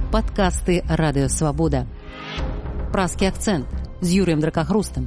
Падкасты Радыёвабода. Празкі акцэнт з Юрыем Дракахрустам.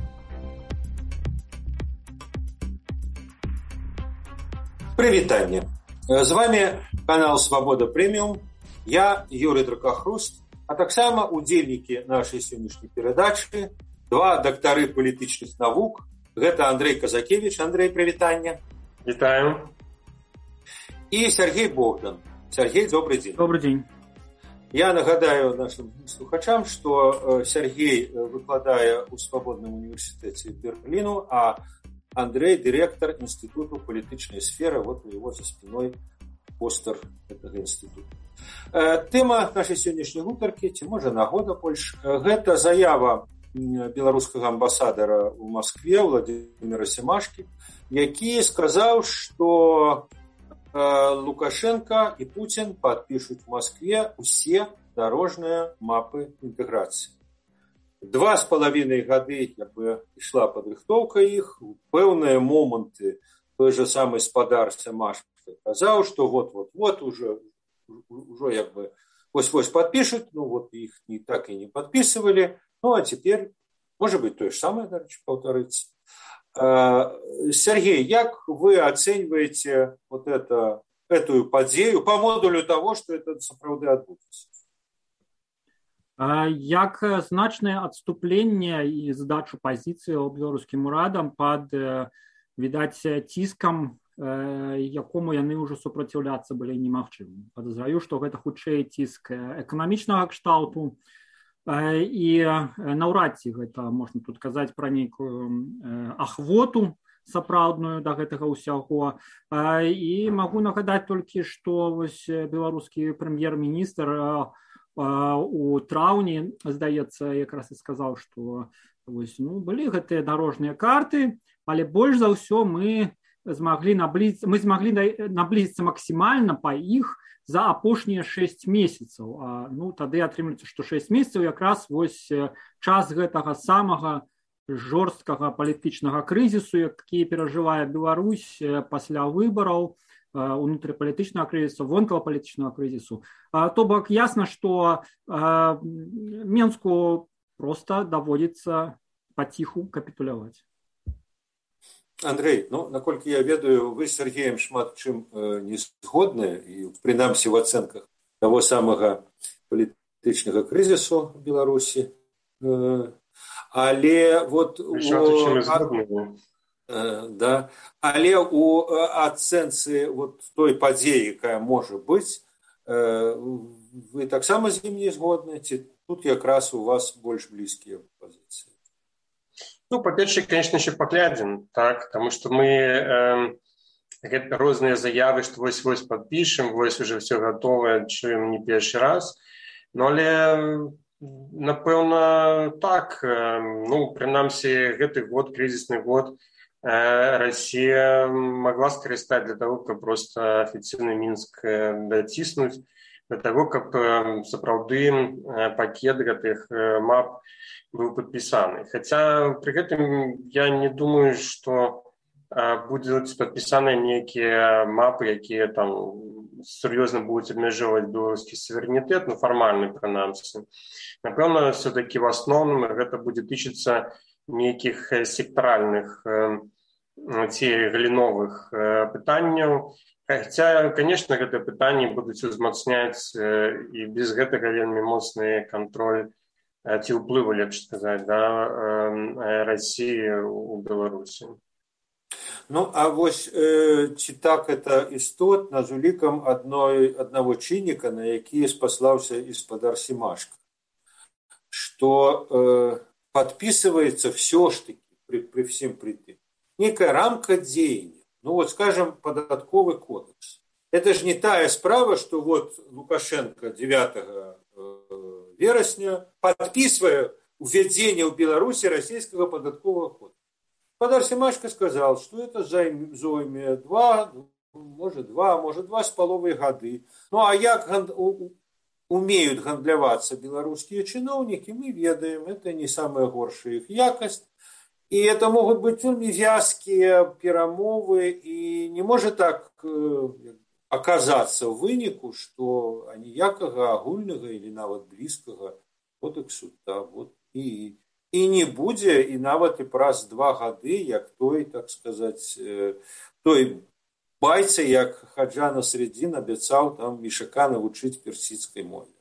Прывітанне. З вами канал Свабода Прэміум. Я Юрый Дракахруст, а таксама удзельнікі нашай сённяшняй перадачы, два дактары палітычных навук. Гэта Андрей Казакевич. Андрей, прывітанне. Вітаю. И Сергей Богдан. Сергей, добрый день. Добрый день. Я нагадаю нашим слухачам, что Сергей выкладае ў Свабодным універсітэце Берліну, а Андрей – директор Института палітычнай сферы. Вот у него за спиной постер этого института. Тема нашей сегодняшней гутаркі, ці можа нагода больш, гэта заява беларускага амбасадара ў Москве Владимира Семашкі, які сказаў, што Лукашенко и Путин подпишут в Москве все дорожные мапы интеграции. 2,5 годы шла подрыхтовка их, пэўныя моменты той же самой спадар Семашкі казаў, что вот уже вось подпишут, ну вот их так и не подписывали, ну а теперь, может быть, то же самое, повторится. Сергей, як вы оцениваете вот эту падзею по модулю того, что это сапраўды адбудзецца? Як значнае адступленне і здачу пазіцыі беларускім урадам пад, відаць, ціскам, якому яны ўжо супраціўляцца былі немагчымы. Падазраю, што гэта хутчэй ціск эканамічнага кшталту, і наўрад ці гэта можна тут казаць пра нейкую ахвоту сапраўдную да гэтага ўсяго. І магу нагадаць толькі, што вось беларускі прэм'ер-міністр у траўні, здаецца, якраз і сказаў, што вось, былі гэтыя дарожныя карты, але больш за ўсё мы змаглі наблізіцца максімальна па іх за апошнія 6 месяцаў. Тады атрымліваецца, што 6 месяцаў якраз вось час гэтага самага жорсткага палітычнага крызісу, які перажывае Беларусь пасля выбараў, унутрыпалітычнага крызісу, вонкавапалітычнага крызісу. То бок ясна, што Менску проста даводзіцца паціху капітуляваць. Андрей, наколькі я ведаю, вы з Сергеем шмат чым не згодны, і прынамсі в ацэнках таго самага палітычнага крызісу в Беларусі. Але у ацэнцы той падзеі, якая можа быць, вы таксама з ім не згодны, ці тут якраз у вас больш блізкія пазіцыі? Па-першае, конечно, еще поглядим, так, потому что мы розныя заявы, что вось подпишем, вось уже все готово, чуем не першы раз, але напэўна так, прынамсі гэты год, кризисный год, Россия могла скарыстаць для того, каб просто официальный Минск даціснуць, для того, каб сапраўды пакет гэтых мап быў падпісаны. Хаця пры гэтым я не думаю, што будуць падпісаныя нейкія мапы, якія там сур'ёзна будуць абмяжоўваць беларускі суверэнітэт, фармальны прынамсі. Напэўна, все-таки в асноўным гэта будзе тычыцца нейкіх сектаральных ці галіновых пытанняў. Хаця, конечно, гэтыя пытанні будуць узмацняць і без гэтага вельмі моцны кантроль ці ўплыву, лепш сказаць, России у Беларусі. А вось ці так это істотна з улікам аднаго чынніка, на які спаслаўся і спадар Семашка, што подписывается все ж таки при всем при тым некая рамка дзеяння. Скажем, податковый кодекс. Это же не тая справа, что Лукашенко 9 верасня подписывая введение в Беларуси российского податкового кодекса. Спадар Семашка сказал, что это зойме 2, может 2,5 годы. А як умеют гандлявацца беларускія чыноўнікі, мы ведаем, это не самая горшая их якость. И это могут быть вельмі вязкія перамовы, и не может так аказацца ў выніку, што аніякага агульнага или нават блізкага кодексу вот і не будзе, і нават і праз 2 гады, як той, так сказаць, той байца, як Хаджа Насреддин абяцаў там Ішака навучыць персідскай мове.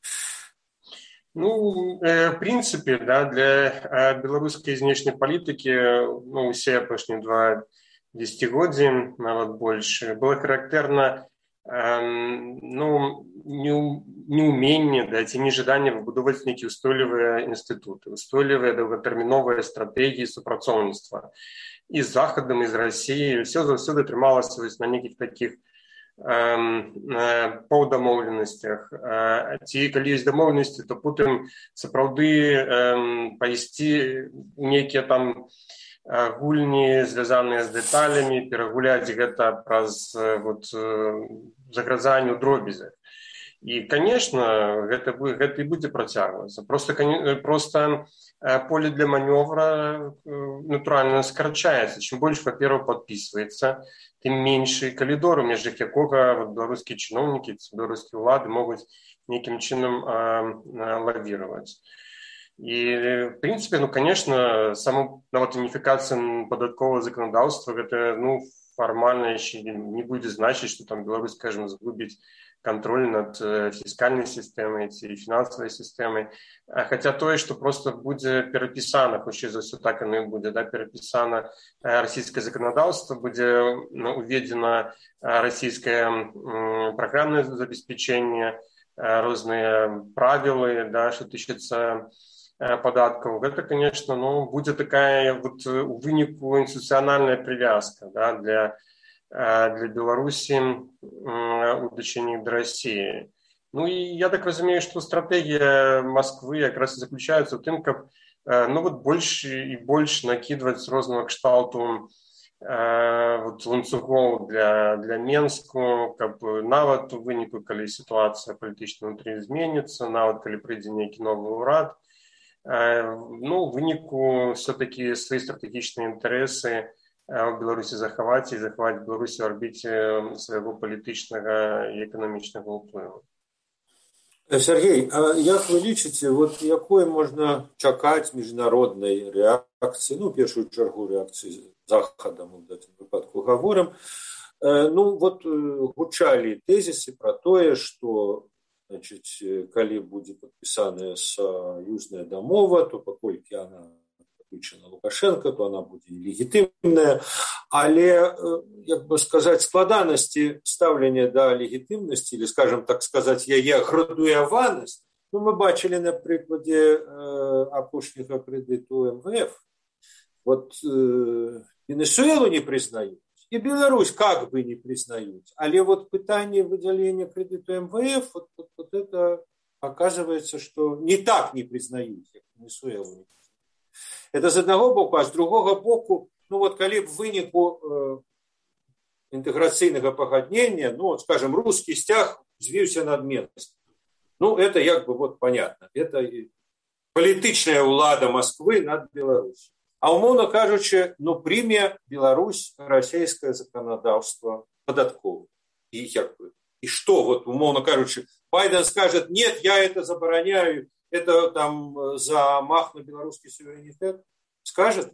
Ну, в принципе, да, для беларускай знешняй палітыкі, ну, усе апошнія 2 десятигоддзі, нават больш, было характэрна неуменне, да, ці нежаданне выбудоўваць нейкія ўстойлівыя інстытуты, ўстойлівыя доўгатэрміновыя стратэгіі супрацоўніцтва і з Захадам, і з Расіяй. Все заўсёды трымалася на нейкіх такіх паўдамоўленасцях. Ці калі ёсць дамоўленасці, то потым сапраўды пайсці нейкія там гульні, звязаныя з дэталямі, перагуляць гэта праз загразанне ў дробязях. І, конечно, гэта і будзе працягвацца. Просто поле для манёвра натуральна скарачаецца. Чым больш папераў падпісваецца, тым меншы калідор, у межах якога беларускія чыноўнікі, беларускія ўлады могуць нейкім чынам лавіраваць. І, в принципе, ну, конечно, сама нават уніфікацыя падатковага заканадаўства, гэта, ну, фармальна яшчэ не будзе значыць, што там Беларусь, скажем, згубіць кантроль над фіскальнай сістэмай ці фінансавай сістэмай. Хаця тое, што просто будзе перапісана, хутчэй за ўсё так яно і будзе, да, перапісана расійскае заканадаўства, будзе уведзена расійскае праграмнае забеспячэнне, розныя правілы, да, што тычыцца падаткаў. Гэта, конечно, ну, будзе такая вот у выніку інстытуцыянальная прывязка, да, для Беларусі у дачыненні да Расіі. Ну і я так разумею, што стратэгія Масквы якраз і заключаецца ў тым, каб ну, вот больш і больш накідваць рознага кшталту ланцугоў для Менску, каб нават у выніку, калі сітуацыя палітычна ўнутры зменіцца, нават калі прыйдзе нейкі новы ўрад, ну, в выніку все-таки свої стратегічні інтереси в Білорусі заховати і заховати Білорусі в орбіті свого політичного і економічного впливу. Сергей, а як ви лічите, от якої можна чекати міжнародної реакції, ну, в першу чергу реакції Заходу, ми в цьому випадку говоримо, ну, от гучали тезисы про то, что, значит, коли будет подписана союзная домова, то покольки она подключена Лукашенко, то она будет легітимная. Але, як би сказати, складаності ставлення до легітимності, или, скажем так сказати, яе градуяваність, ну, ми бачили на прикладі опошнього кредиту МВФ. Вот Венесуэлу не признают, и Беларусь как бы не признают. Але вот питание выделения кредиту МВФ, вот это оказывается, что не так не признают, как Венесуэлу не признают. Это с одного боку, а с другого боку, ну вот, коли в вынику интеграційного погоднения, ну, вот, скажем, русский стяг взвился над Менском. Ну, это как бы вот понятно. Это політичная улада Москвы над Беларусью. А умовно кажучи, ну, прийме Беларусь российское законодавство податковое. И что, вот, умовно кажучи, Байден скажет, нет, я это забороняю, это там замах на белорусский суверенитет? Скажет?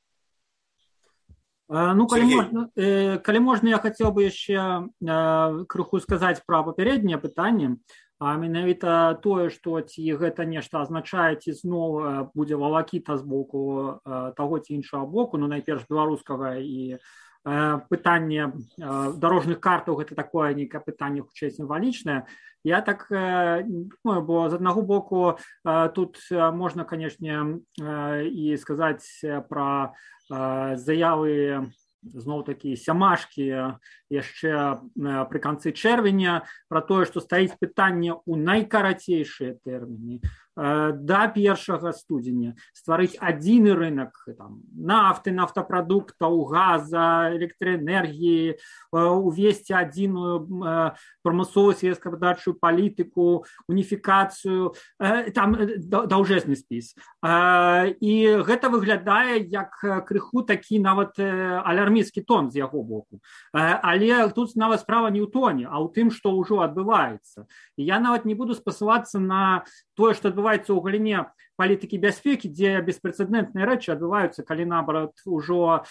Ну, калі можна, я хотел бы еще крыху сказать про папярэдняе пытанне. А менавіта тое, што ці гэта нешта азначае, ці зноў будзе валакіта з боку таго ці іншага боку, ну, найперш беларускага, і пытанне дарожных картаў гэта такое нейкае пытанне хутчэй сімвалічнае. Я так думаю, бо з аднаго боку тут можна, канешне, і сказаць пра заявы зноў-такі сямашкі яшчэ пры канцы чэрвеня пра тое, што стаіць пытанне ў найкарацейшыя тэрміны да 1 студзеня стварыць адзіны рынок там, нафты, нафтапрадуктаў, газа, электраэнергіі, увесці адзіную прамысловую сельскагаспадарчую палітыку, уніфікацыю, там даўжэзны спіс. І гэта выглядае як крыху такі нават алярмічны алармісцкі тон з яго боку. Але тут нават справа не ў тоне, а ў тым, што ўжо адбываецца. І я нават не буду спасылацца на тое, што адбываецца ў галіне палітыкі бяспекі, дзе беспрэцэдэнтныя рэчы адбываюцца, калі, наоборот, ужо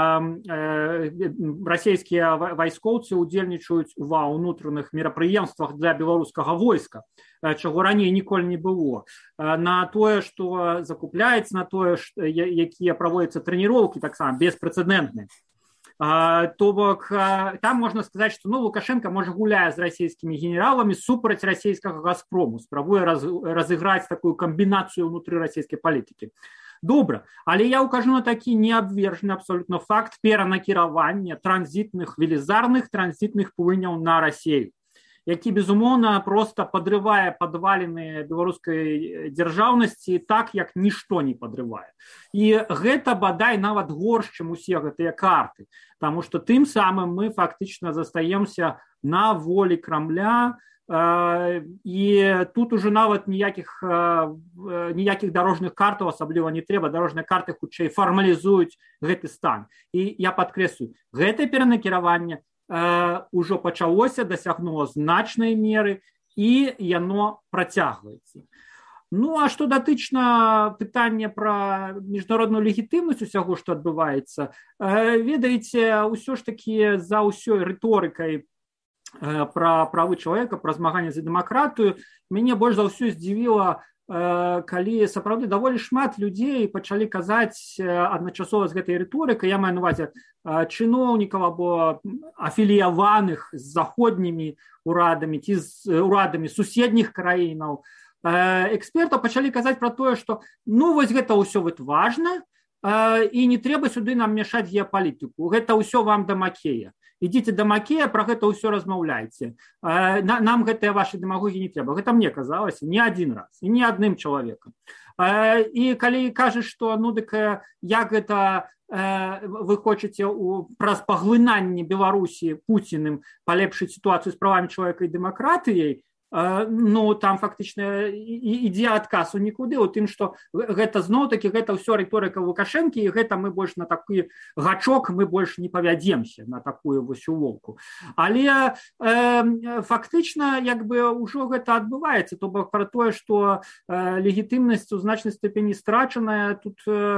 расійскія вайскоўцы удзельнічаюць ва ўнутраных мерапрыемствах для беларускага войска, чаго раней ніколі не было, на тое, што закупляецца, на тое, якія праводзяцца трэніроўкі таксама беспрэцэдэнтныя. То бок там можна сказаць, што Лукашенко можа гуляе з расійскімі генераламі супраць расійскага «Газпрому», спрабуе разыграць такую камбінацыю ўнутры расійскай палітыкі. Добра, але я укажу на такі неабвержаны абсолютно факт перанакіравання транзітных, велізарных транзітных плыняў на Расію, які, безумоўна, проста падрывае падваліны беларускай дзяржаўнасці так, як нішто не падрывае. І гэта, бадай, нават горш, чым усе гэтыя карты, таму што тым самым мы фактычна застаемся на волі Крамля, і тут уже нават ніякіх дарожных картаў асабліва не трэба, дарожныя карты хутчэй фармалізуюць гэты стан. І я падкрэслю, гэтае перанакіраванне ўжо пачалося, дасягнуло значнай меры, і яно працягваецца. Ну, а што датычна пытання пра міжнародную легітымнасць усяго, што адбываецца, ведаеце, ўсё ж такі за ўсёй рыторыкай пра правы чалавека, пра змаганне за дэмакратыю, мяне больш за ўсё здзівіла, калі сапраўды даволі шмат людзей пачалі казаць адначасова з гэтай рыторыкай, я маю на увазе чыноўнікаў або афіліяваных з заходнімі урадамі ці з урадамі суседніх краінаў, экспертаў пачалі казаць пра тое, што вось гэта ўсё важна, і не трэба сюды нам мяшаць геапалітыку, гэта ўсё вам да Макея. Ідзіце да Макея, пра гэта ўсё размаўляйце. Нам гэтыя вашы дэмагогі не трэба. Гэта мне казалася не адзін раз, і не адным чалавекам. І калі кажаш, што як гэта вы хочаце праз паглынанне Беларусі Пуціным палепшыць сітуацыю з правамі чалавека і дэмакратыяй, там фактычна ідзе адказ у нікуды, у тым, што гэта зноў-такі гэта ўсё рыторыка Лукашэнкі, і гэта мы больш на такі гачок мы больш не павядземся на такую вось улоўку. Але фактычна ўжо гэта адбываецца, то бок пра тое, што легітымнасць у значнай ступені страчаная, тут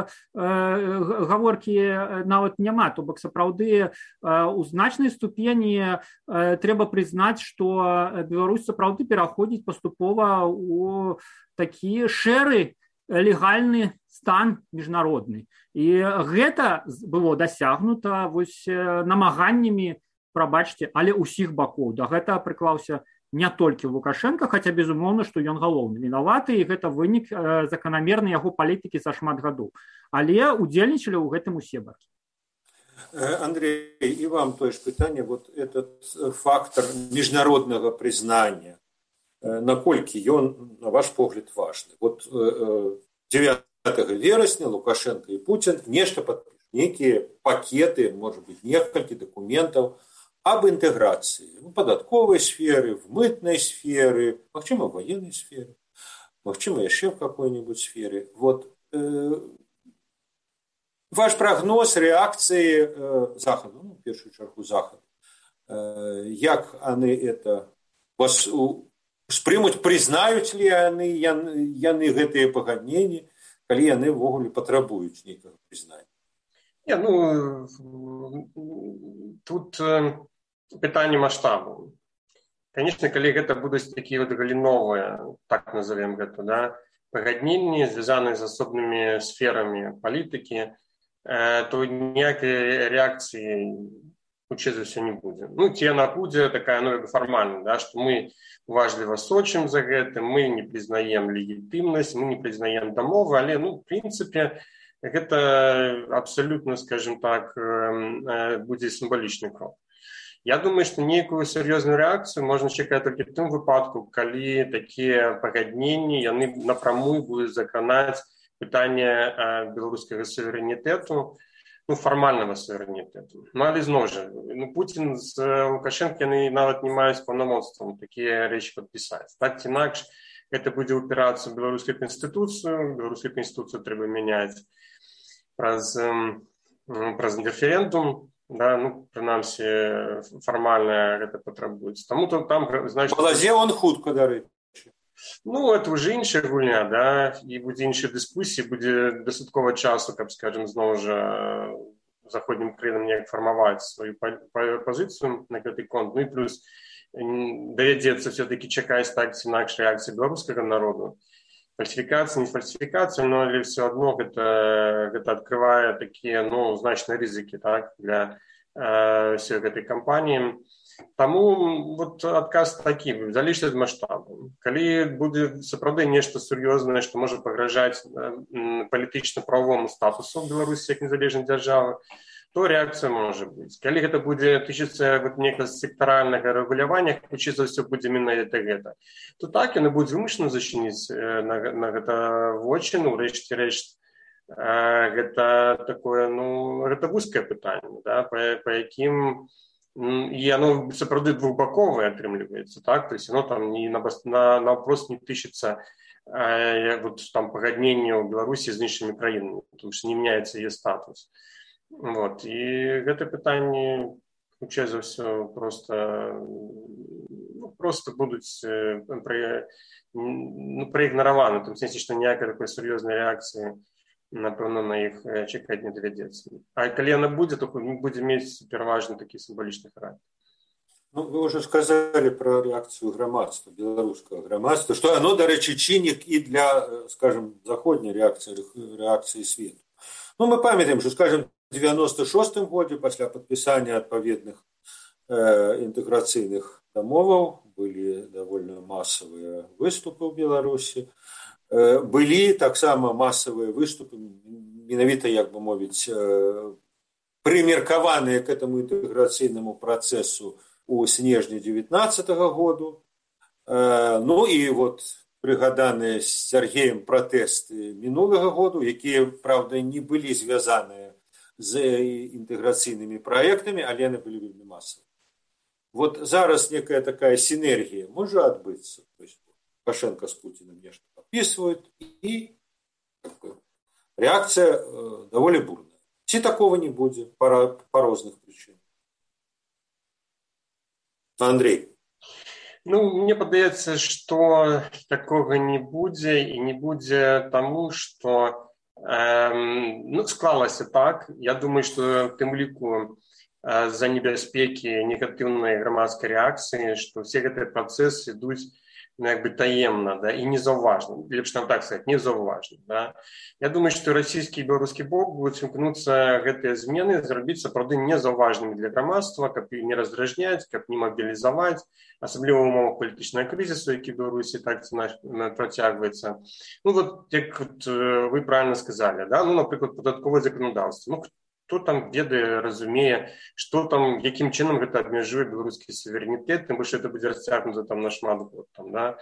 гаворкі нават няма, то бок сапраўды у значнай ступені трэба прызнаць, што Беларусь сапраўды пераходзіць паступова ў такі шэры легальны стан міжнародны. І гэта было дасягнута вось намаганнямі, прабачце, але ўсіх бакоў. Да гэта прыклаўся не толькі Лукашенко, хаця, безумоўна, што ён галоўны вінаваты, і гэта вынік заканамернай яго палітыкі за шмат гадоў. Але удзельнічалі ў гэтым усе бакі. Андрей, и вам то же питание, вот этот фактор международного признания, наколькі ён, на ваш погляд, важны? Вот 9 верасня Лукашенко и Путин нешта подпишут, некие пакеты, может быть, несколько документов об интеграции в податковой сфере, в мытной сфере, магчыма, в военной сфере, магчыма, еще в какой-нибудь сфере. Вот ваш прогноз реакции Захода, в першую чергу Захода, як они это спрымуць, признаюць ли яны гэтыя пагадненні, калі яны ўвогуле патрабуюць нейкага прызнання? Тут пытанне маштабу. Конечно, калі гэта будуць такія галіновыя, так назовем гэта, пагадненні, звязаныя з асобнымі сферамі палітыкі, то ніякай рэакцыі хутчэй за ўсё не будзе. Ці яна будзе такая фармальная, што мы уважліва сочым за гэтым, мы не прызнаем легітымнасць, мы не прызнаем дамовы, але, в прынцыпе, гэта абсалютна, скажем так, будзе сімвалічны крок. Я думаю, што нейкую сур'ёзную рэакцыю можна чакаць толькі ў тым выпадку, калі такія пагадненні, яны напрамую будуць закранаць пытанне беларускага суверэнітэту, фармальнага суверэнітэту. Але зноў жа, Пуцін з Лукашенко яны нават не маюць паўнамоцтвам такія рэчы падпісаць. Так ці інакш, гэта будзе ўпірацца ў беларускую канстытуцыю трэба мяняць праз референдум, да, ну, прынамсі, фармальна гэта патрабуецца. Таму то там, значыць... Балазе он хутка, дарэчы. Ну, это ўжо іншая гульня, да, і будзе іншая дыскусія, будзе дастаткова часу, каб, скажем, зноў жа заходнім краінам неяк фармаваць сваю пазіцыю на гэты конт. Ну і плюс давядзецца все-таки чакаць так ці інакш рэакцыі беларускага народу. Фальсификация, не фальсификация, но или все одно это открывает такие, ну, значные ризики, так, для всей этой кампании. Тому вот отказ такі, залежыць ад маштабу. Калі будзе сапраўды нешта сур'ёзнае, што можа пагражаць палітычна-правовому статусу Беларусі як незалежнай дзяржавы, то реакция может быть. Калі гэта будзе тычыцца вот некага сектаральнага рэгулявання, хутчэй за ўсё будзе менавіта гэта, то так яны будуць вымушаны зачыніць на гэта вочы, ну, рэшце-рэшт, гэта такое, ну, гэта вузкае пытанне, да, па якім і оно сапраўды двухбаковае атрымліваецца, так, то есть оно там не напрост не тычыцца вот там пагадненне ў Беларусі з іншымі краінамі, потому что не меняется яе статус. Вот. І гэта пытанне, хутчэй за ўсё, просто будуць праігнараваны, в том сэнсе, што ніякай такой сур'ёзнай рэакцыі, напэўна, на іх чакаць не давядзецца. А калі яна будзе, то будзе мець пераважна такі сімвалічны характар. Ну, вы уже сказали про реакцию громадства, белорусского громадства, что оно, дарэчы, чыннік і для, скажем, заходняй реакции свету. Ну, мы памятаем, что, скажем, в 96-м году, после подписания отповедных интеграцыйных дамоваў, были довольно массовые выступы в Беларуси. Были таксама массовые выступы, менавіта, як бы мовіць, примеркаваныя к этому интеграцыйному процессу у снежні 19-го году. Ну и вот прыгаданыя з Сергеем пратэсты мінулага году, якія, правда, не былі звязаныя з інтэграцыйнымі праектамі, але яны былі вельмі масавыя. Вот зараз некая такая синергия может отбыться. То есть Лукашенко с Путиным нечто подписывают, и реакция довольно бурная. Ці такого не будет по разных причинам. Андрей. Ну, мне падаецца, што такога не будзе, і не будзе таму, што склалася так. Я думаю, што тым ліку з-за небяспекі негатыўнай грамадскай рэакцыі, што ўсе гэтыя працэсы ідуць як бы таемна, да, і незаўважна, лепш нам так сказаць, незаўважна, да. Я думаю, што расійскі і беларускі бок будуць імкнуцца гэтыя змены зрабіць сапраўды незаўважнымі для грамадства, каб не раздражняць, каб не мабілізаваць, асабліва ў умовах палітычнага крызісу, які в Беларусі так працягваецца. Ну, вот, як вы правильно сказали, да, ну, напрыклад, падатковае заканадаўства. Ну, хто там ведае, разумее, што там, якім чынам гэта абмяжуе беларускі суверэнітэт, тым больш это будзе расцягнута там на шмат год, там, да.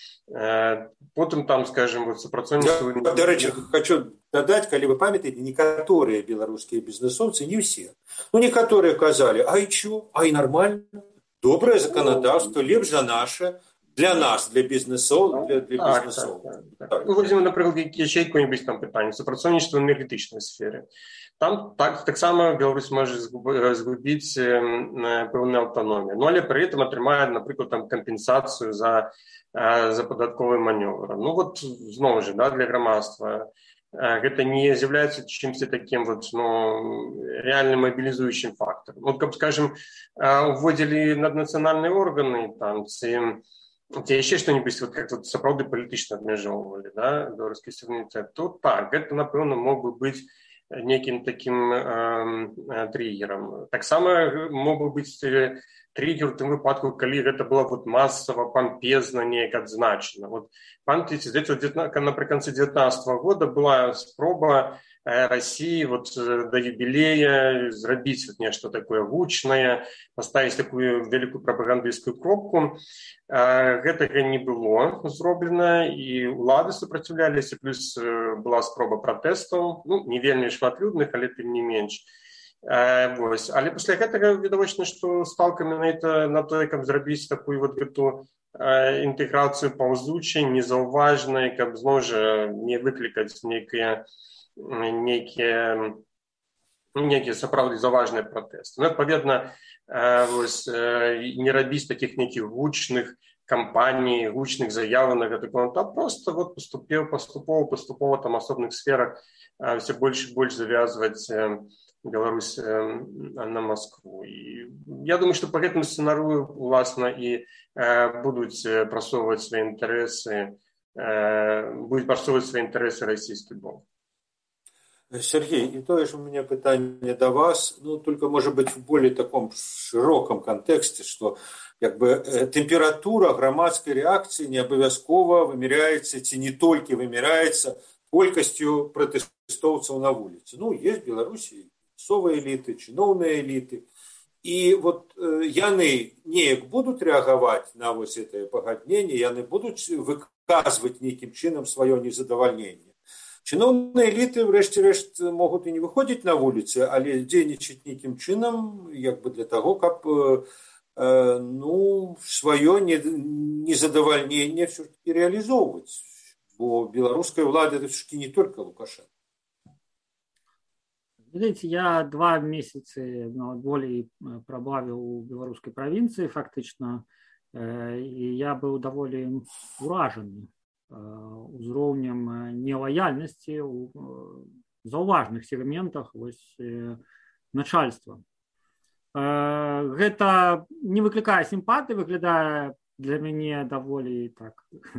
Потым там, скажем, вот супрацоўніцтва... Дарэчы, хочу дадаць, калі вы памятаеце, некаторыя беларускія бізнесоўцы, не ўсе, ну, некаторыя казалі, ай, чё, ай, нормально, добрае заканадаўства, лепш за наше, для нас, для бізнесоў, для бізнесоў. Ну, возьмем, напрыклад, яшчэ якое-нибудь там пытанне, супрацоўніцтва ў энергетычнай сферы. Там таксама Беларусь можа згубіць пэўную аўтаномію. Ну, але пры этом атрымае, напрыклад, там кампенсацыю за падатковы манёвр. Ну, вот, зноў жа, да, для грамадства гэта не з'яўляецца чымсьці такім вот, ну, реально мобілізуючым фактарам. Вот, каб, скажем, уводзілі наднацыянальныя органы, там, ці яшчэ што-небудзь, вот, как вот, сапраўды палітычна абмяжоўвалі, да, беларускі суверэнітэт, то так, гэта, напэўна, мог бы быць неким таким триггером. Таксама мог бы быць триггер в тым выпадку, калі гэта было вот масава, пампезна неяк адзначана. Вот, памятаеце, напрыканцы 19 года была спроба России вот до юбилея зрабіць вот нешта такое гучнае, паставіць такую вялікую прапагандысцкую кропку. Гэтага не было зроблена, і ўлады супраціўляліся, плюс была спроба пратэстаў, ну, не вельмі шматлюдных, але тым не менш. Вось. Але пасля гэтага відавочна, што сталка менавіта на тое, каб зрабіць такую вот гэту інтэграцыю паўзучай, незаўважнай, каб зноў жа не выклікаць нейкія некія сапраўды заважныя пратэсты. Ну, адпаведна, не рабіць такіх нейкіх гучных кампаній, гучных заяваў на гэты конт, а просто вот паступова там асобных сферах все больш і больш завязваць Беларусь на Москву. І я думаю, што па гэтым сцэнарыю уласна і будуць прасоўваць свае інтарэсы, расійскі бок. Сергей, и то же у меня питание до вас, ну, только, может быть, в более таком широком контексте, что как бы температура громадской реакции не обовязково вымеряется, ці не только вымеряется колькостью протестовцев на улице. Ну, есть в Беларуси совые элиты, чиновные элиты, и вот яны неяк будут реагировать на вот это пагаднение, яны будут выказывать неким чином свое незадовольнение. Чиновные элиты, врешті-решт, могут и не выходить на улицы, але дзейнічаць неким чином, як бы для того, каб свое незадовольнение все-таки реализовывать. Бо белорусская влада это все-таки не только Лукашенко. Видите, я 2 месяцы более пробавил у белорусской провинции фактично, и я был довольно уражен узроўнем нелояльности у заўважных сегментах начальства. Гэта не выклікае сімпатыі, выглядае для мяне даволі так.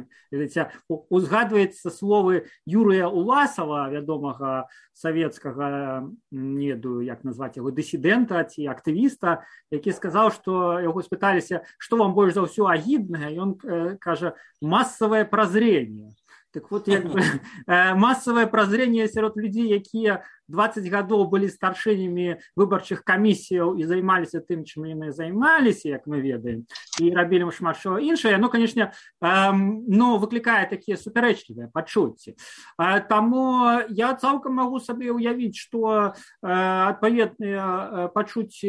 Узгадваецца словы Юрыя Уласава, вядомага савецкага, не ведаю, як назваць яго, дысідэнта ці актывіста, які сказаў, што яго спыталіся, што вам больш за ўсё агіднае, і ён кажа, масавае празренне. Так вот, як бы, массовое прозрение сярод людей, якія 20 гадоў былі старшынямі выбарчых камісіяў і займаліся тым, чым яны займаліся, як мы ведаем, і рабілі шмат што іншае, конечно, выклікае такія супярэчлівыя пачуцці. Таму я цалкам магу сабе ўявіць, што адпаведныя пачуцці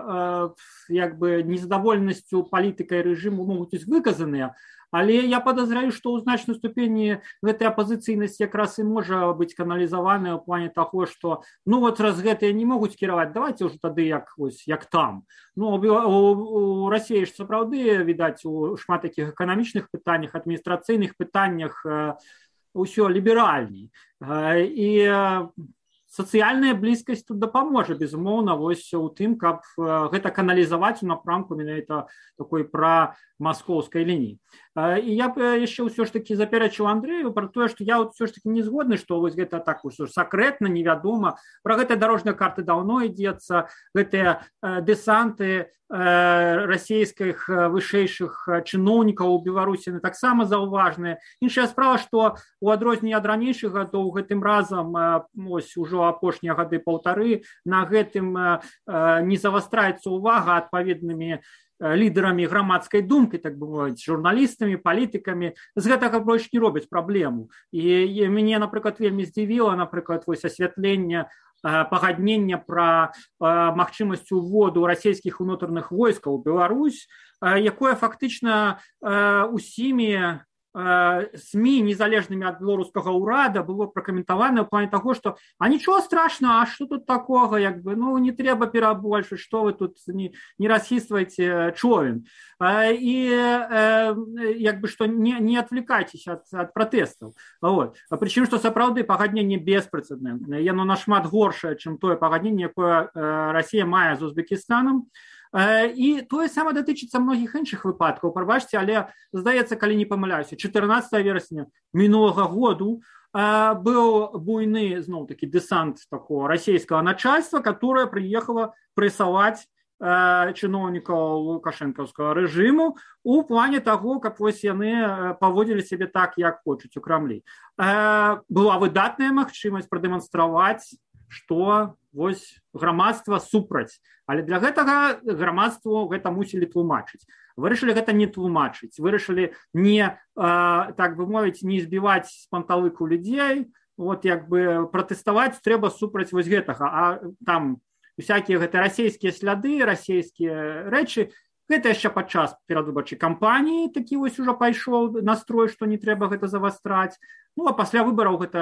як бы незадаволенасцю палітыкай рэжыму могуць быць выказаныя, але я подозреваю, што ў значнай ступені гэтая апазіцыйнасць якраз і можа быць каналізаваная ў плане таго, што раз гэтыя не могуць кіраваць, давайте ўжо тады як там. У Расіі ж сапраўды, відаць, у шмат такіх эканамічных пытаннях, адміністрацыйных пытаннях ўсё ліберальней. І сацыяльная блізкасць тут дапаможа, безумоўна, у тым, каб гэта каналізаваць у напрамку менавіта такой прамаскоўскай лініі. І я б яшчэ ўсё ж такі запярэчыў Андрэю пра тое, што я ўсё ж такі не згодны, што гэта так сакрэтна, невядома. Пра гэтыя дарожныя карты даўно ідзецца, гэтыя дэсанты расійскіх вышэйшых чыноўнікаў у Беларусі таксама заўважныя. Іншая справа, што у адрозненне ад ранейшых гадоў гэтым разам ужо апошнія гады паўтары на гэтым не завастраецца увага адпаведнымі лідарамі грамадскай думкі, так бы мовіць, журналістамі, палітыкамі. З гэтага больш не робяць праблему. І мяне, напрыклад, вельмі здзівіла, напрыклад, асвятленне пагаднення пра магчымасць уводу расійскіх унутраных войскаў у Беларусь, якое фактычна усімі СМИ, незалежными от белорусского урада, было прокомментовано в плане того, что а ничего страшного, а что тут такого, не треба перебольшить, что вы тут не расхистываете човен. И что не отвлекайтесь от протестов. Причем, что сапраўды пагадненне беспрэцэдэнтнае, яно нашмат горшае, чым тое пагадненне, якое Расія мае з Узбекістанам. І тое саме датычыцца многіх іншых выпадкаў. Прабачце, але, здаецца, калі не памыляюся, 14 верасня мінулага году был буйны, зноў-такі, дэсант такого расійскага начальства, которое приехало прессовать чыноўнікаў лукашэнкаўскага рэжыму у плане таго, каб яны паводзілі сябе так, як хочуць у Крамлі. Была выдатная магчымасць прадэманстраваць, што грамадства супраць. Але для гэтага грамадству гэта мусілі тлумачыць. Вырашылі гэта не тлумачыць. Вырашылі не, так бы мовіць, не збіваць з панталыку людзей. Пратэставаць трэба супраць гэтага. А там всякія гэта расійскія сляды, расійскія рэчы, гэта яшчэ падчас перадвыбарчай кампаніі такі ужо пайшоў настрой, што не трэба гэта завастраць. А пасля выбараў гэта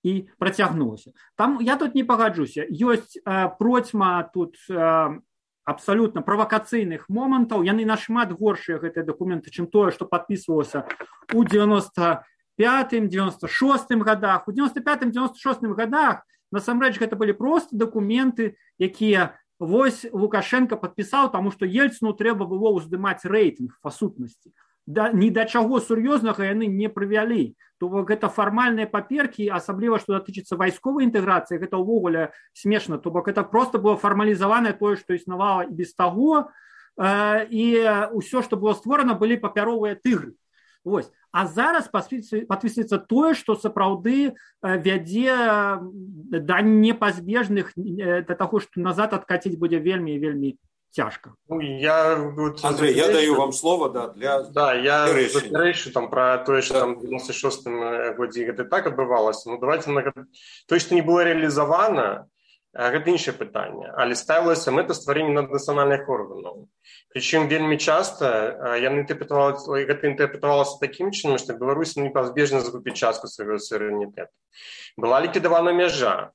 і працягнулася. Там я тут не пагаджуся. Ёсць процьма тут абсолютно правакацыйных момантаў. Яны нашмат горшыя, гэтыя дакументы, чым тое, што падпісвалася у 95-м, 96-м годах. У 95-м, 96-м годах насамрэч гэта былі просто дакументы, якія вось Лукашенко падпісаў, таму што Ельцыну трэба было ўздымаць рэйтынг па сутнасці. Ні да чаго сур'ёзнага яны не прывялі. То бок гэта фармальныя паперкі, асабліва што датычыцца вайсковай інтэграцыі, гэта ўвогуле смешна. То бок гэта проста было фармалізаванае тое, што існавала і без таго, і ўсё, што было створана, былі папяровыя тыгры. Вось. А зараз падпісваецца тое, што сапраўды вядзе да непазбежных, да таго, што назад адкаціць будзе вельмі і вельмі цяжка. Андрей, я даю вам слово, для я заперечу там про тое, што там в 96-м годзе гэта так адбывалася. Ну давайте тое, што не было рэалізавана, гэта іншае пытанне, але ставілася мэта стварэння наднацыянальных органаў. Прычым вельмі часта гэта інтэрпрэтавалася такім чынам, што Беларусь непазбежна закупіць частку свайго суверэнітэту. Была ліквідавана мяжа,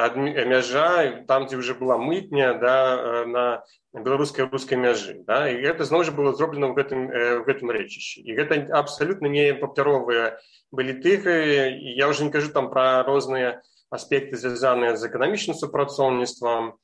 там, дзе ўжо была мытня, на беларускай і рускай мяжы. І гэта зноў жа было зроблена ў гэтым рэчышчы. І гэта абсалютна не папяровыя былі тыгры, і я ўжо не кажу там пра розныя аспекты, звязаныя з эканамічным супрацоўніцтвам,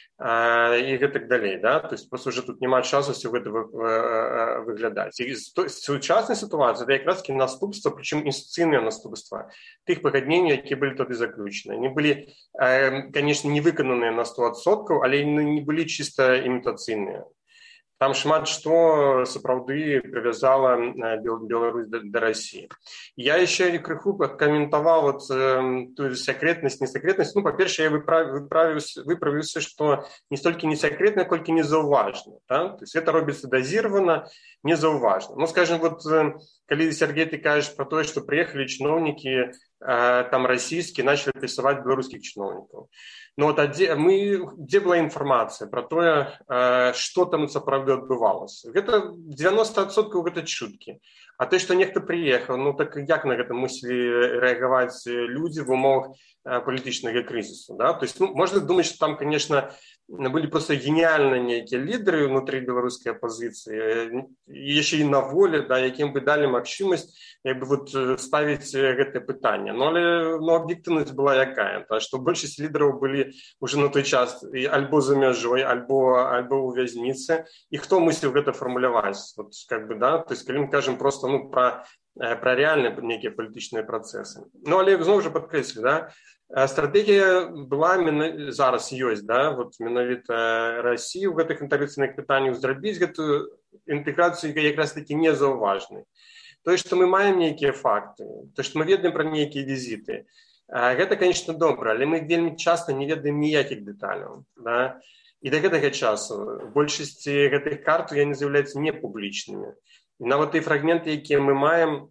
і гэтак далей, то есть просто уже тут няма часу все гэта выглядаць. І сучасная сітуацыя это якраз таки наступства, прычым інстытуцыйныя наступства тых пагадненняў, якія былі тады заключаны. Они былі, конечно, не выкананыя на 100%, але не былі чыста імітацыйныя. Там шмат што сапраўды прывязала Беларусь да России. Я еще крыху каментаваў тую секретнасць, не секретнасць. Ну, па-першае, я выправіўся, што не столькі не секретна, колькі незаўважна. То есть это робіцца дазіравана, незаўважна. Ну, скажем, калі Сергей, ты кажаш про тое, што прыехалі чыноўнікі там расійскія, начали пісаваць беларускіх чыноўнікаў. Ну, дзе была інфармацыя пра тое, што там сапраўды адбывалася? Гэта 90% гэта чуткі. А те, што нехта прыехаў, ну так як на гэта мусілі рэагаваць людзі в умовах палітычнага крызісу? То есть, можна думаць, што там, конечно, былі просто гениальныя нейкія лідары внутри беларускай апозіцыі, яшчэ і на волі, якім бы далі магчымасць ставіць гэтае пытанне. Але аб'ектыўнасць была якая? Што большасць лідараў былі уже на той час альбо за мяжой, альбо ў вязніцы. І хто мусіў гэта фармуляваць? То есть, калі мы кажам просто про реальныя нейкія палітычныя працэсы. Але зноў жа падкрэслю, стратегія была, зараз ёсць, менавіта Расіі ў гэтых інтэграцыйных пытаннях зрабіць гэтую інтэграцыю якраз такі незаўважнай. Тое, што мы маем нейкія факты, тое, што мы ведаем пра нейкія візіты, гэта, конечно, добра, але мы вельмі часта не ведаем ніякіх дэталяў. І да гэтага часу большасці гэтых карт яны з'яўляюцца непублічнымі. І нават тыя фрагменты, якія мы маем,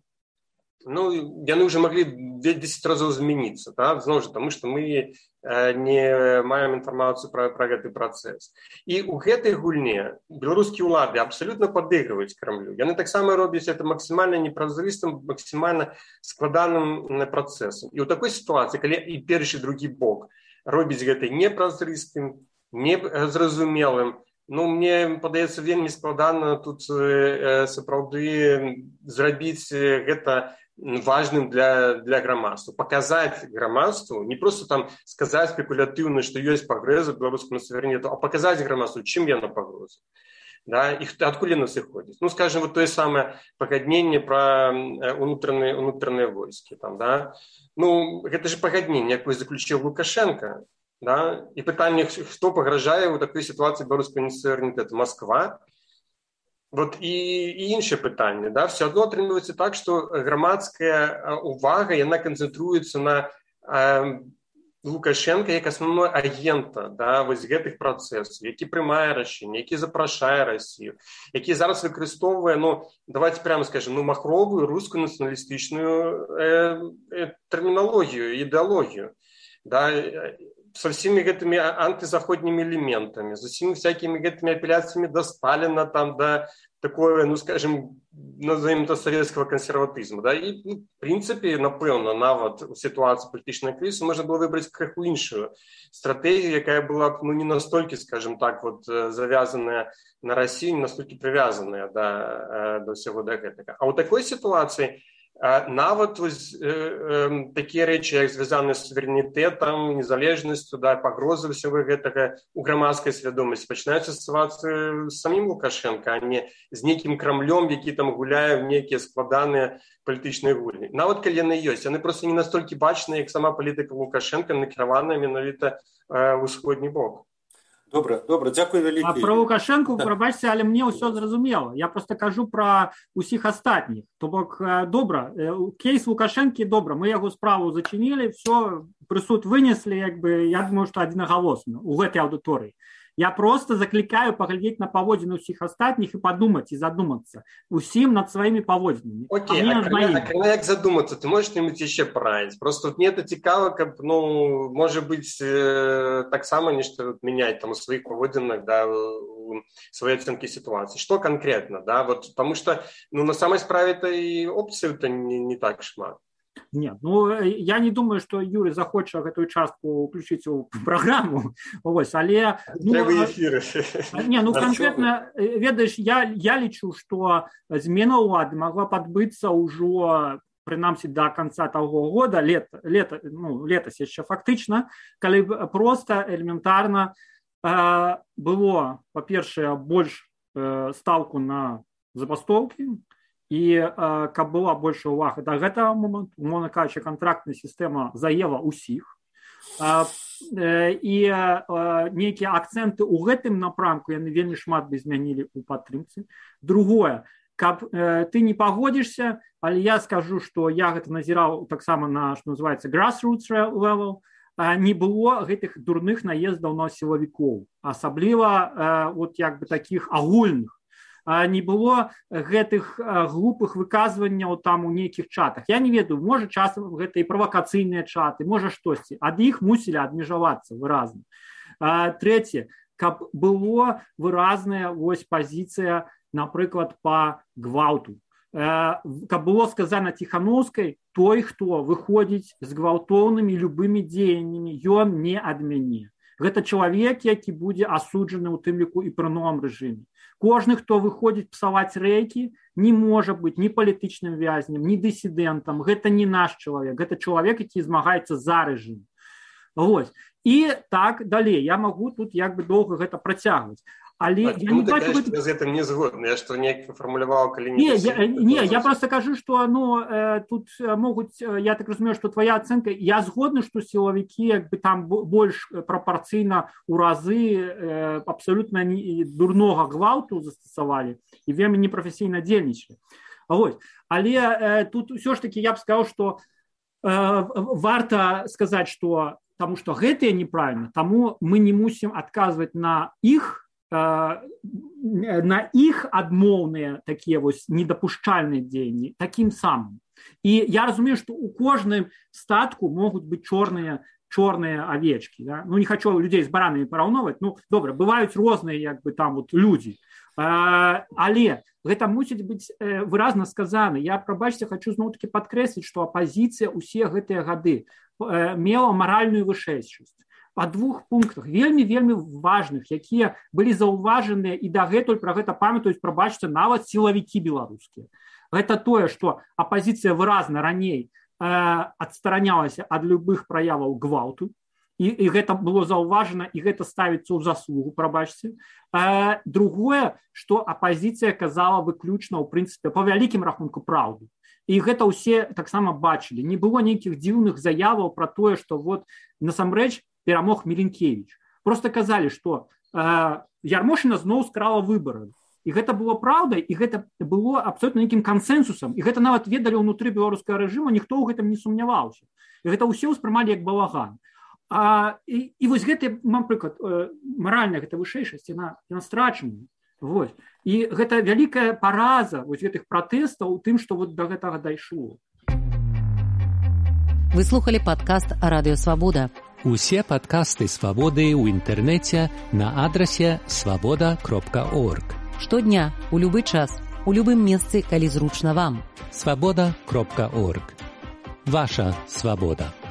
яны ўжо маглі 10 разоў змяніцца, зноў жа, таму што мы не маем інфармацыю пра гэты працэс. І ў гэтай гульне беларускія ўлады абсалютна падыгрываюць Крамлю. Яны таксама робяць это максімальна непразрыстым, максімальна складаным працэсам. І ў такой сітуацыі, калі і першы, і другі бок робіць гэта непразрыстым, незразумелым, мне падаецца вельмі складана тут сапраўды зрабіць гэта важным для грамадства. Паказаць грамадству, не просто там сказаць спекулятыўна, што ёсць пагроза беларускаму суверэнітэту, а паказаць грамадству, чым яна пагроза. І адкуль яна сыходзіць. Скажем, тое самае пагадненне пра унутраныя войскі. Гэта ж пагадненне, якое заключыў Лукашенко. І пытанне, хто пагражае ў такой сітуацыі беларускаму суверэнітэту? Москва? І іншае пытанне. Все адно атрымліваецца так, што грамадская увага, яна канцэнтруецца на Лукашенка як асноўной агента гэтых працэсаў, які прымае рашэнне, які запрашае Расію, які зараз выкарыстоўвае, давайте прямо скажем, махровую рускую нацыяналістычную тэрміналогію, ідэалогію. со всеми этими антизаходними элементами, со всеми всякими этими апелляциями до Сталина, там, до такого, ну, скажем, назовем это советского консерватизма. Да? И, ну, в принципе, напевно, нават у ситуації політичної кризи можна було вибрати криху іншу стратегію, яка була б, ну, не настільки, скажем так, вот, зав'язана на Росію, не настільки прив'язана до всього до этого. А у такої ситуації нават такія рэчы, як звязаны з суверэнітэтам, незалежнасцю, да, пагрозы ўсяго гэтага у грамадскай свядомасці пачынаюцца ставацца з самім Лукашенко, а не з нейкім Крамлём, які там гуляе в нейкія складаныя палітычныя гульні. Нават калі яны ёсць, яны проста не настолькі бачныя, як сама палітыка Лукашенко, накіраваная менавіта ў усходні бок. Добра, дзякуй вялікі. А про Лукашенко, прабачце, але мне ўсё зразумела. Я просто кажу пра усіх астатніх. То бок, добра, кейс Лукашэнкі, добра, мы яго справу зачынілі, все, прысуд вынеслі, як бы, я думаю, што аднагалосна у гэтай аўдыторыі. Я просто закликаю поглядеть на поводины всех остальных и подумать, и задуматься. Усім над своими поводинами. Окей, а як задуматься? Ты можешь что-нибудь еще порадить? Просто вот мне это цікаво, как, ну, может быть, так само нечто менять там у своих поводинах, да, у своей оценки ситуации. Что конкретно, да? Вот, потому что, ну, на самой справе-то и опций-то не так шмат. Нет, ну, я не думаю, что Юрий захоча гэтую частку включить у программу. Вось, але... Ну, не, ну, конкретно, ведаеш, я лічу, что змена ўлады могла подбыцца ўжо, прынамсі, до конца того года, летась яшчэ фактычна, калі просто элементарно было, па-першае, больш ставку на забастовкі, і каб была больше ўвага да гэтага моманту, умоўна кажучы, кантрактная сістэма заела ўсіх, і нейкія акцэнты ў гэтым напрамку яны вельмі шмат бы змянілі ў падтрымцы. Другое, каб ты не пагодзішся, але я скажу, што я гэта назіраў таксама на, што называецца, grassroots level, не было гэтых дурных наездаў на сілавікоў, асабліва вот як бы такіх агульных. Не было гэтых глупых выказванняў там у нейкіх чатах. Я не ведаю, можа часам гэта і правакацыйныя чаты, можа штосьці. Ад іх мусілі адмежавацца выразна. Трэцяе, каб было выразная вось пазіцыя, напрыклад, па гвалту. Каб было сказана Ціхановскай, той, хто выходзіць з гвалтоўнымі любымі дзеяннямі, ён не ад мяне. Гэта чалавек, які будзе асуджаны ў тым ліку і пры новым рэжыме. Кожны, хто выходзіць псаваць рэйкі, не можа быць ні палітычным вязнем, ні дысідэнтам. Гэта не наш чалавек, гэта чалавек, які змагаецца за рэжым. Вось. І так далей. Я магу тут як бы доўга гэта працягваць. Але я не бачу гэта... з гэтым не згодны. Я што неяк фармуляваў, калі не я просто кажу, што тут могуць, я так разумею, што твоя ацэнка, я згодны, што сілавікі як бы там больш прапарцыйна ў разы абсалютна дурнога гвалту застасавалі і вельмі непрафесійна дзейнічалі. Але тут ўсё ж такі я б сказаў, што варта сказаць, што таму што гэтае неправільна, таму мы не мусім адказваць на іх адмоўныя такія вось недапушчальныя дзеянні такім самым. І я разумею, што ў кожным статку могуць быць чорныя авечкі. Да? Ну, не хочу людзей з баранамі параўноўваць. Ну, добра, бываюць розныя як бы там вот людзі. Але гэта мусіць быць выразна сказана. Я, прабачце, хочу зноў-такі падкрэсліць, што апазіцыя ўсе гэтыя гады мела маральную вышэйшасць. Па двух пунктах, вельмі важных, якія былі заўважаныя і дагэтуль пра гэта памятаюць, прабачце, нават сілавікі беларускія. Гэта тое, што апазіцыя выразна раней адстаранялася ад любых праяваў гвалту, і гэта было заўважана, і гэта ставіцца ў заслугу, прабачце. Другое, што апазіцыя казала выключна, ў прынцыпе, па вялікім рахунку праўду. І гэта ўсе таксама бачылі. Не было нейкіх дзіўных заяваў пра тое, што вот насамрэч перамог Міленкевіч. Просто казалі, што Ярмошына зноў скрала выбары. І гэта было праўдай, і гэта было абсолютна нейкім кансэнсусам. І гэта нават ведалі ўнутры беларускага рэжыму, ніхто ў гэтым не сумняваўся. І гэта ўсе ўспрымалі як балаган. І вось гэта, напрыклад, маральная гэта вышэйшасць, яна страчана. Вось. І гэта вялікая параза вось гэтых пратэстаў у тым, што вот да гэтага дайшло. Вы слухали падкаст «Радыё Свабода». Усе падкасты «Свабоды» ў інтэрнэце на адрасе свабода.орг. Штодня, у любы час, у любым месцы, калі зручна вам. Свабода.орг. Ваша свабода.